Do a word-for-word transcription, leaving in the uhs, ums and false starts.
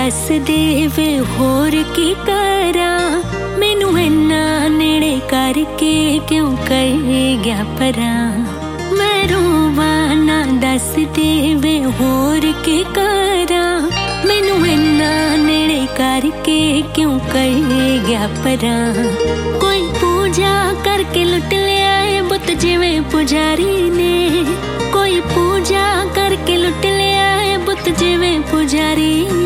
दस दे वे होर की करा, मैनू इन्ना नेड़े करके क्यों कर गया परा। मैं रोवा ना दस दे वे होर की करा, मैनू इन्ना नेड़े करके क्यों कर गया परा। कोई पूजा करके लुट लिया है बुत जिवें पुजारी ने, कोई पूजा करके लुट लिया है बुत जिवें पुजारी